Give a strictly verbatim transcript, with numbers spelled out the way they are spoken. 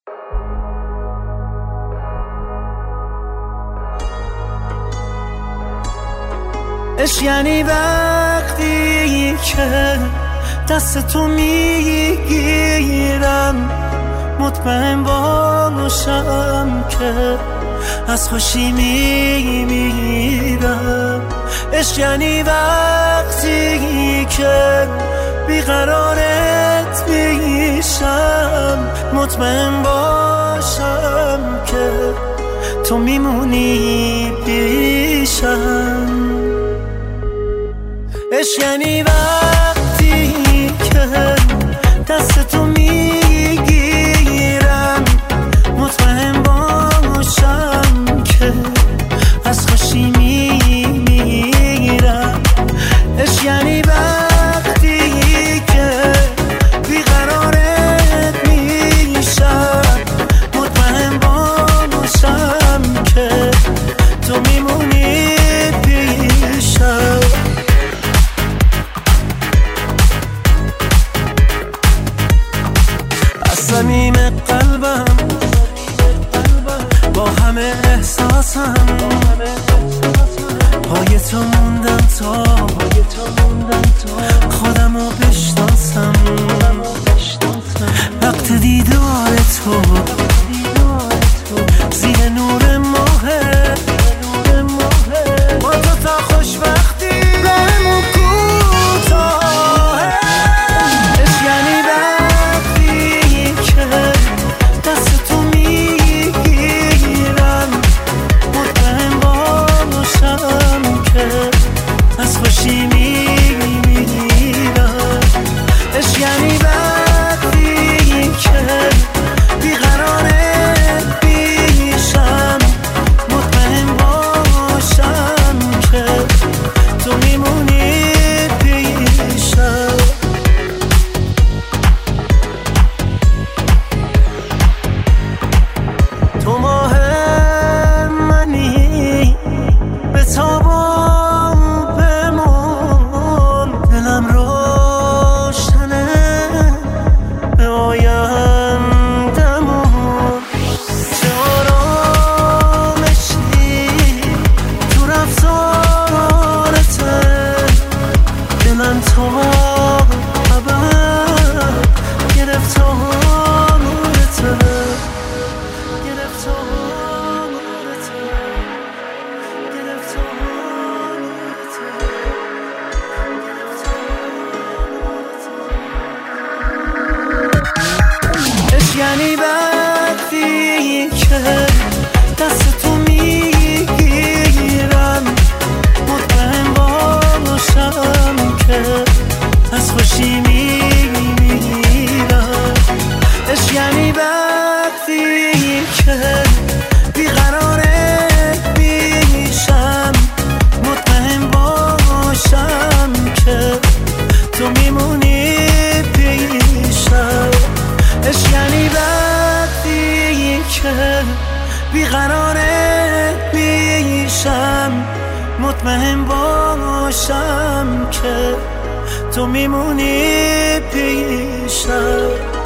عشق یعنی وقتی که دست تو میگیرم، مطمئن باشم که از خوشی میمیرم. عشق یعنی وقتی که بیقرارت میشم، مطمئن باشم که تو میمونی پیشم. عشق یعنی وقتی که دست تو میگیرم، مطمئن باشم که از خوشی میمیرم. عشق یعنی وقتی که بیقرارت میشم، مطمئن باشم که تو میمونی پیشم. صمیم قلبم با همه احساسم، پای تو موندم تا خودمو بشناسم. وقت دیدار تو زیر نور ماهه، با تو تا خوشبختی راهمون کوتاهه. عشق یعنی از خوشی میمیرم. عشق یعنی وقتی که بیقرارت میشم، مطمئن باشم که تو میمونی پیشم. تو ماه منی به تابان یعنی وقتی که دست تو میگیرم، مطمئن باشم که از خوشی میمیرم. عشق یعنی وقتی که بیقرارت میشم، مطمئن باشم که تو میمونی پیشم. عشق یعنی وقتی که بیقرارت میشم، مطمئن باشم که تو میمونی پیشم.